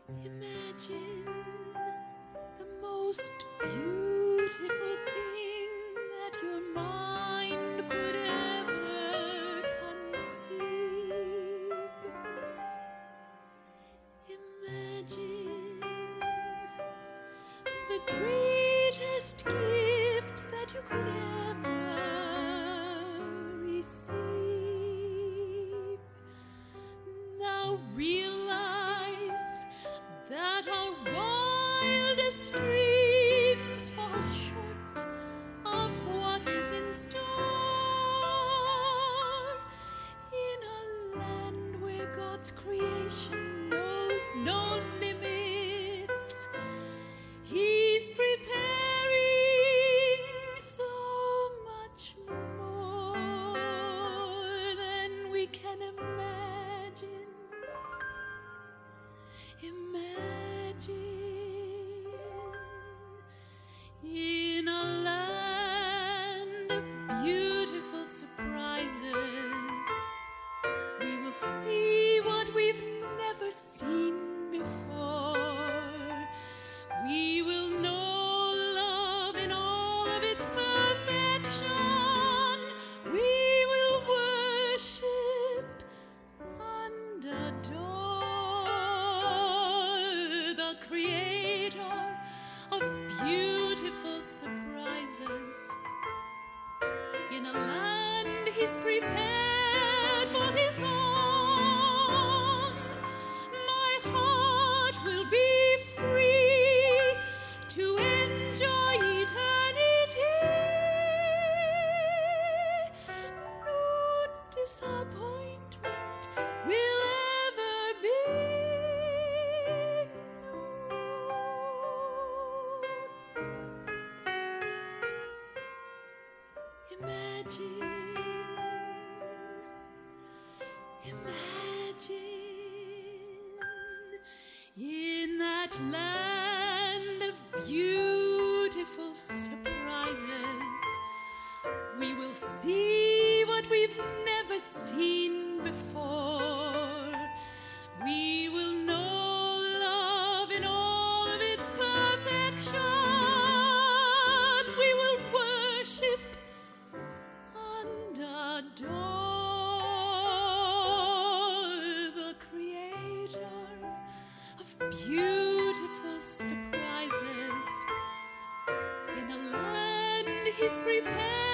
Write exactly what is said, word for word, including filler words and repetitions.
Imagine the most beautiful thing that your mind could ever conceive. Imagine the greatest gift that you could ever receive. Now realize that our wildest dreams fall short of what is in store. In a land where God's creation knows no limits, He's preparing so much more than we can imagine. Imagine in a land of beautiful surprises, we will see what we've never seen before. We will know love in all of its perfection. We will worship and adore the Creator of beautiful surprises. In a land He's prepared for His own, my heart will be free to enjoy eternity. No disappointment will ever be known. Imagine, imagine in that land of beautiful surprises, we will see what we've never seen before. We will know love in all of its perfection. We will worship and adore the Creator of beautiful surprises. In a land He's prepared